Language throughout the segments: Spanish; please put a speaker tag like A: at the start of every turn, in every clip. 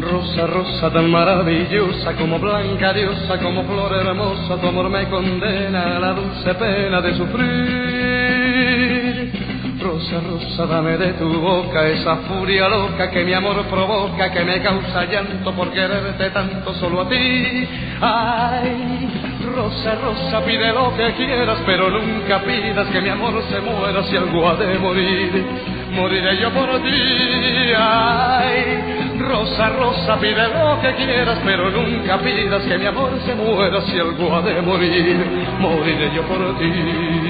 A: Rosa, rosa tan maravillosa, como blanca diosa, como flor hermosa, tu amor me condena a la dulce pena de sufrir. Rosa, rosa, dame de tu boca esa furia loca que mi amor provoca, que me causa llanto por quererte tanto solo a ti. Ay, rosa, rosa, pide lo que quieras, pero nunca pidas que mi amor se muera. Si algo ha de morir, moriré yo por ti. Ay, rosa, rosa, pide lo que quieras, pero nunca pidas que mi amor se muera. Si algo ha de morir, moriré yo por ti.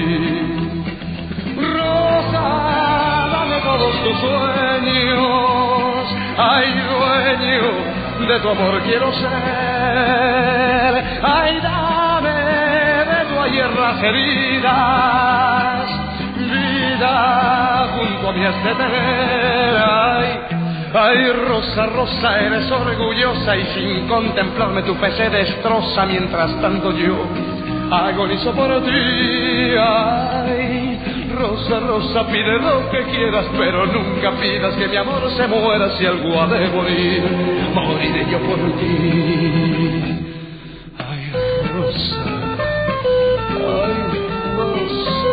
A: Rosa, dame todos tus sueños, ay, dueño de tu amor quiero ser. Ay, dame de tu ayer las heridas, vida junto a mí has de tener. Ay, ay, rosa, rosa, eres orgullosa y sin contemplarme tu fe se destroza. Mientras tanto yo agonizo por ti. Ay, rosa, rosa, pide lo que quieras, pero nunca pidas que mi amor se muera. Si algo ha de morir, moriré yo por ti. Ay, rosa, ay, rosa.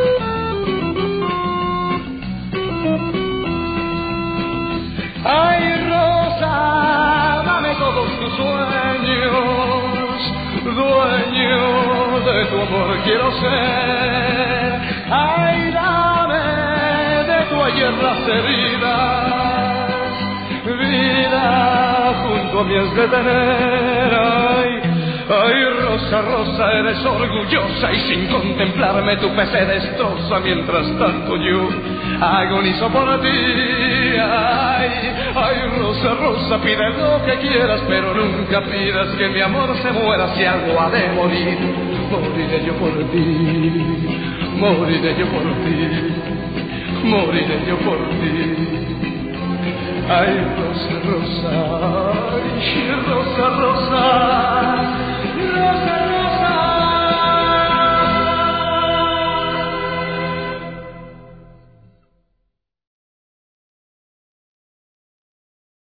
A: Ay, rosa, dame todos tus sueños, dueño de tu amor quiero ser. Ay, dame de tu ayer las heridas, vida junto a mí has de tener. Ay, ay, rosa, rosa, eres orgullosa y sin contemplarme tu fe se destroza. Mientras tanto yo agonizo por ti. Ay, ay, rosa, rosa, pide lo que quieras, pero nunca pidas que mi amor se muera. Si algo ha de morir, moriré yo por ti. Moriré yo por ti, moriré yo por ti. Ay, rosa, rosa, ay, rosa, rosa, rosa.